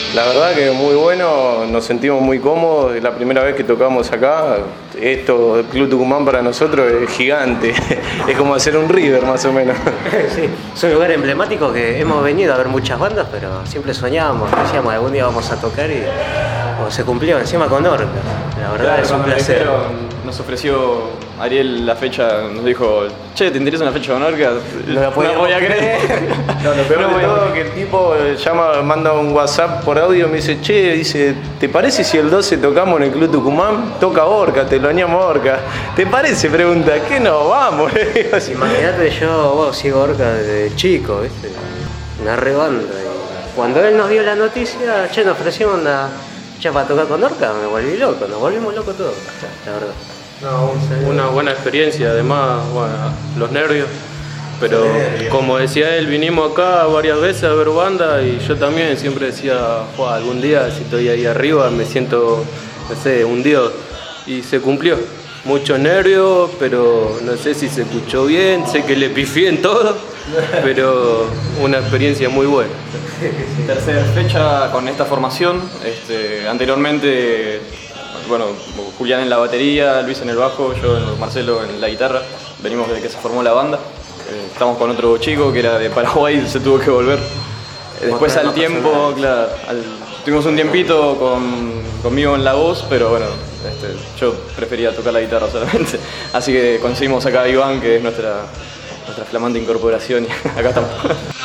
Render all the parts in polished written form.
La verdad que muy bueno, nos sentimos muy cómodos, es la primera vez que tocamos acá. Esto, el Club Tucumán para nosotros es gigante, es como hacer un River más o menos. Sí, es un lugar emblemático que hemos venido a ver muchas bandas, pero siempre soñábamos, decíamos algún día vamos a tocar y se cumplió, encima con Orca. La verdad Claro, es un cuando placer. nos ofreció Ariel la fecha, nos dijo, che, ¿te interesa una fecha con Orca? No la podíamos podía creer. No, lo peor de todo es que el tipo llama, manda un WhatsApp por audio y me dice, che, dice, ¿te parece si el 12 tocamos en el Club Tucumán? Toca Orca, teloneamos Orca. ¿Te parece? Pregunta, ¿qué no? Vamos. Imagínate, yo sigo Orca desde chico, ¿viste? Una re banda. Y cuando él nos dio la noticia, che, nos ofrecieron ya para tocar con Orca, me volví loco, nos volvimos locos todos, la verdad. No, una buena experiencia, además, bueno, los nervios. Pero como decía él, vinimos acá varias veces a ver banda y yo también siempre decía, algún día si estoy ahí arriba me siento, no sé, hundido. Y se cumplió. Muchos nervios, pero no sé si se escuchó bien, sé que le pifié en todo, pero una experiencia muy buena. Tercera fecha con esta formación. Anteriormente, bueno, Julián en la batería, Luis en el bajo, Marcelo en la guitarra. Venimos desde que se formó la banda. Estamos con otro chico que era de Paraguay, se tuvo que volver. Después al tiempo, claro, tuvimos un tiempito conmigo en la voz, pero bueno, yo prefería tocar la guitarra solamente. Así que conseguimos acá a Iván, que es nuestra flamante incorporación, y acá estamos.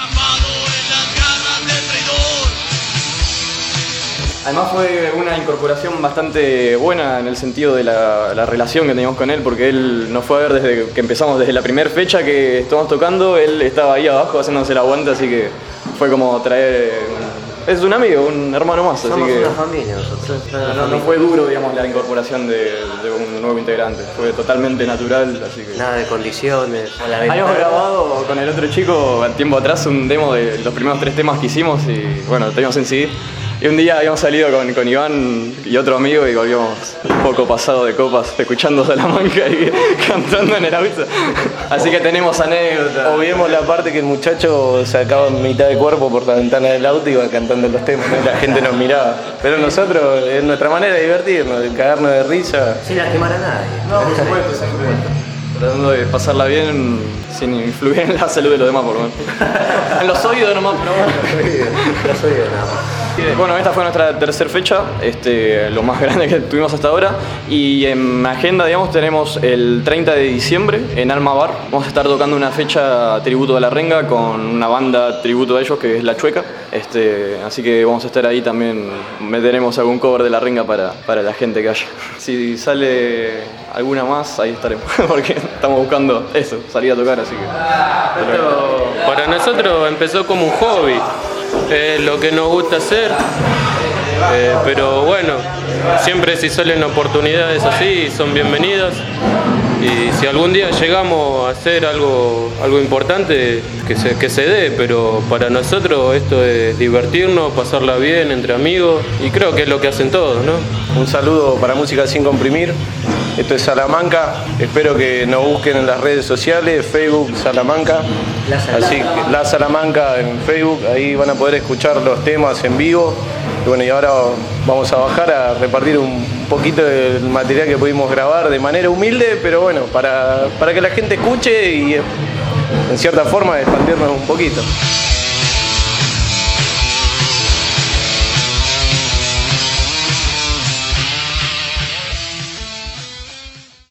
Además fue una incorporación bastante buena en el sentido de la relación que teníamos con él, porque él nos fue a ver desde que empezamos, desde la primera fecha que estuvimos tocando, él estaba ahí abajo haciéndose el aguante, así que fue como es un amigo, un hermano más. Somos así que una familia nosotros. no fue duro, digamos, la incorporación de un nuevo integrante, fue totalmente natural, así que... Nada de condiciones. Habíamos grabado con el otro chico tiempo atrás un demo de los primeros 3 temas que hicimos y bueno, lo teníamos en CD. Y un día habíamos salido con Iván y otro amigo y volvíamos un poco pasado de copas, escuchando Salamanca y cantando en el auto. Así que tenemos anécdotas. Obviemos la parte que el muchacho sacaba mitad de cuerpo por la ventana del auto y iba cantando los temas, ¿no? La gente nos miraba. Pero nosotros, es nuestra manera de divertirnos, de cagarnos de risa. Sin lastimar a nadie. No, por supuesto, siempre tratando de pasarla bien sin influir en la salud de los demás, por lo menos. En los oídos nomás, pero bueno. Los oídos nada más. Bueno, esta fue nuestra tercera fecha, lo más grande que tuvimos hasta ahora. Y en agenda, digamos, tenemos el 30 de diciembre en Alma Bar. Vamos a estar tocando una fecha tributo a La Renga con una banda tributo a ellos que es La Chueca. Así que vamos a estar ahí también, meteremos algún cover de La Renga para la gente que haya. Si sale alguna más, ahí estaremos, porque estamos buscando eso, salir a tocar, así que... Esto para nosotros empezó como un hobby, es lo que nos gusta hacer, pero bueno, siempre si salen oportunidades así son bienvenidas y si algún día llegamos a hacer algo importante que se dé, pero para nosotros esto es divertirnos, pasarla bien entre amigos y creo que es lo que hacen todos, ¿no? Un saludo para Música Sin Comprimir. Esto es Salamanca, espero que nos busquen en las redes sociales, Facebook Salamanca, así que La Salamanca en Facebook, ahí van a poder escuchar los temas en vivo. Y bueno, y ahora vamos a bajar a repartir un poquito del material que pudimos grabar de manera humilde, pero bueno, para que la gente escuche y en cierta forma expandirnos un poquito.